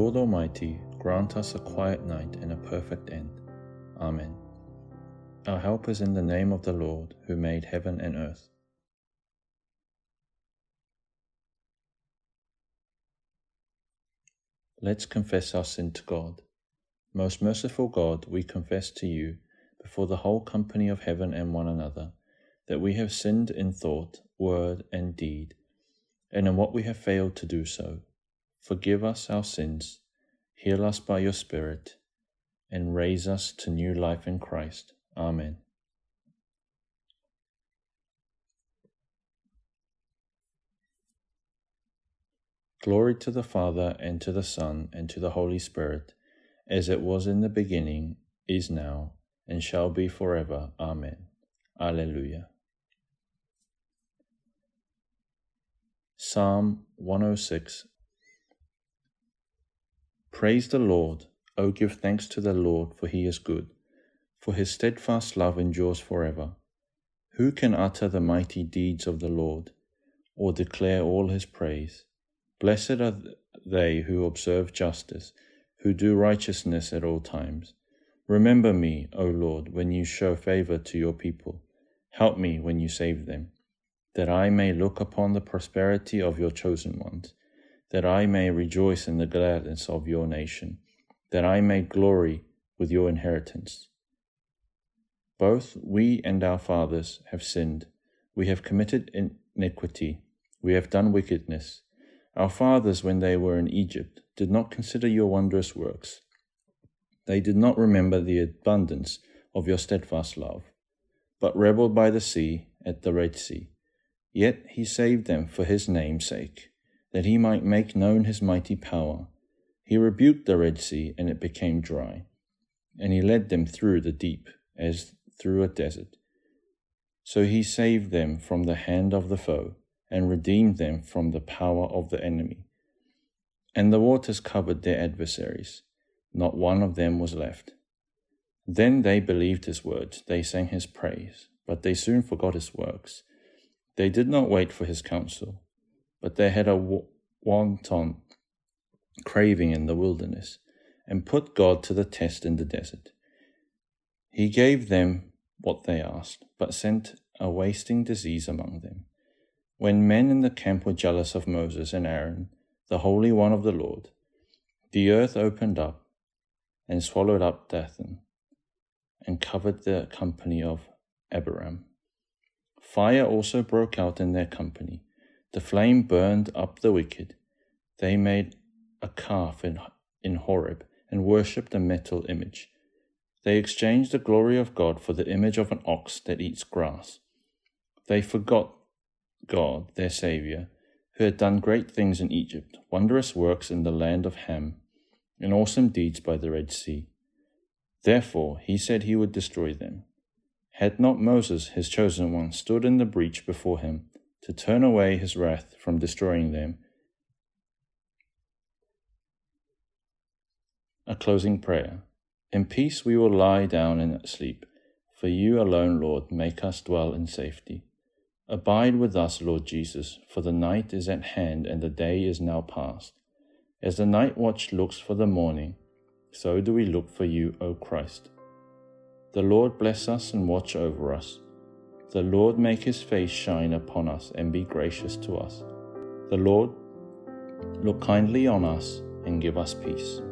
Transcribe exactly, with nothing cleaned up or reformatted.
Lord Almighty, grant us a quiet night and a perfect end. Amen. Our help is in the name of the Lord, who made heaven and earth. Let's confess our sin to God. Most merciful God, we confess to you, before the whole company of heaven and one another, that we have sinned in thought, word, and deed, and in what we have failed to do so. Forgive us our sins, heal us by your Spirit, and raise us to new life in Christ. Amen. Glory to the Father, and to the Son, and to the Holy Spirit, as it was in the beginning, is now, and shall be forever. Amen. Alleluia. Psalm one oh six. Praise the Lord. O give thanks to the Lord, for he is good, for his steadfast love endures forever. Who can utter the mighty deeds of the Lord, or declare all his praise? Blessed are they who observe justice, who do righteousness at all times. Remember me, O Lord, when you show favor to your people. Help me when you save them, that I may look upon the prosperity of your chosen ones, that I may rejoice in the gladness of your nation, that I may glory with your inheritance. Both we and our fathers have sinned. We have committed iniquity. We have done wickedness. Our fathers, when they were in Egypt, did not consider your wondrous works. They did not remember the abundance of your steadfast love, but rebelled by the sea, at the Red Sea. Yet he saved them for his name's sake, that he might make known his mighty power. He rebuked the Red Sea, and it became dry, and he led them through the deep, as through a desert. So he saved them from the hand of the foe, and redeemed them from the power of the enemy. And the waters covered their adversaries. Not one of them was left. Then they believed his words, they sang his praise, but they soon forgot his works. They did not wait for his counsel, but they had a wanton craving in the wilderness, and put God to the test in the desert. He gave them what they asked, but sent a wasting disease among them. When men in the camp were jealous of Moses and Aaron, the Holy One of the Lord, the earth opened up and swallowed up Dathan, and covered the company of Abiram. Fire also broke out in their company. The flame burned up the wicked. They made a calf in, in Horeb and worshipped a metal image. They exchanged the glory of God for the image of an ox that eats grass. They forgot God, their Saviour, who had done great things in Egypt, wondrous works in the land of Ham, and awesome deeds by the Red Sea. Therefore he said he would destroy them. Had not Moses, his chosen one, stood in the breach before him to turn away his wrath from destroying them? A closing prayer. In peace we will lie down and sleep, for you alone, Lord, make us dwell in safety. Abide with us, Lord Jesus, for the night is at hand and the day is now past. As the night watch looks for the morning, so do we look for you, O Christ. The Lord bless us and watch over us. The Lord make his face shine upon us and be gracious to us. The Lord look kindly on us and give us peace.